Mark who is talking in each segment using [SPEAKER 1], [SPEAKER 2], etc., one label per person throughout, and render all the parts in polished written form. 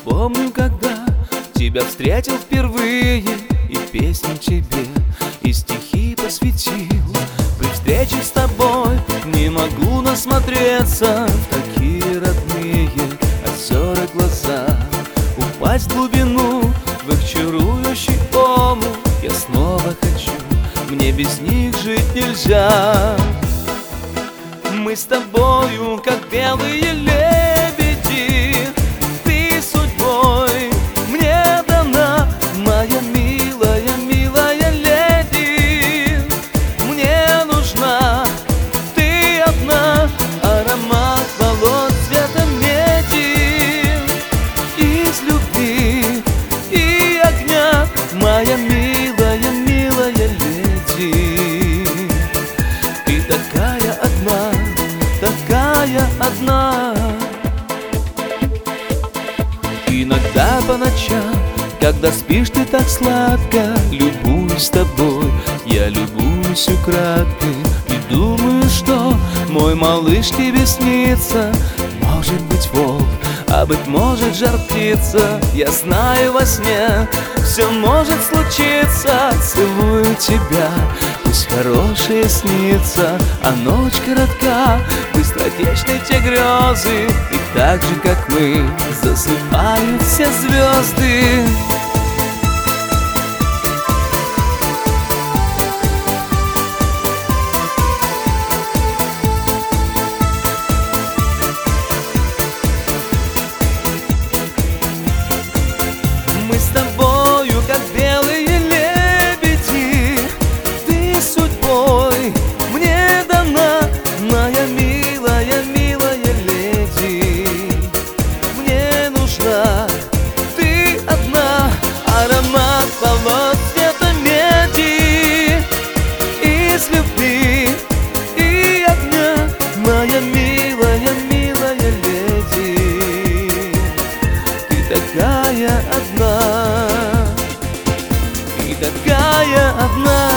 [SPEAKER 1] помню, когда тебя встретил впервые, и песню тебе, и стихи посвятил. При встрече с тобой не могу насмотреться в такие родные озера глаза, упасть в глубину, в их чарующий омут. Я снова хочу, мне без них жить нельзя. Мы с тобою, как белые лебеди, ты судьбой мне дана, моя милая, милая леди. Мне нужна ты одна, аромат волос цвета меди. Из любви и огня, моя милая, милая леди. Ты такая одна, такая одна. Иногда по ночам, когда спишь ты так сладко, любуюсь тобой, я любуюсь украдкой и думаю, что мой малыш тебе снится. Может быть волк, а быть может жар птица. Я знаю, во сне все может случиться. Целую тебя, пусть хорошее снится, а ночь коротка, быстротечны те грезы, и так же, как мы, засыпают все звезды. Мы с тобою, как белые лебеди, ты судьбой мне дана, моя милая, милая леди. Мне нужна ты одна, аромат волос цвета меди. Из любви и огня, моя милая, милая леди. Ты такая одна, ты такая одна.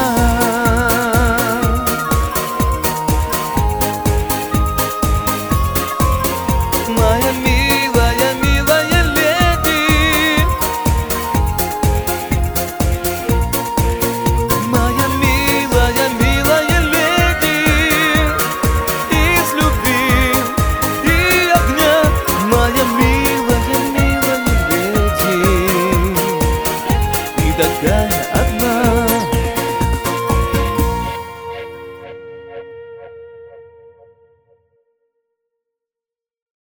[SPEAKER 1] Моя милая, милая леди. Моя милая, милая леди. Из любви и огня, моя милая, милая леди. Ты такая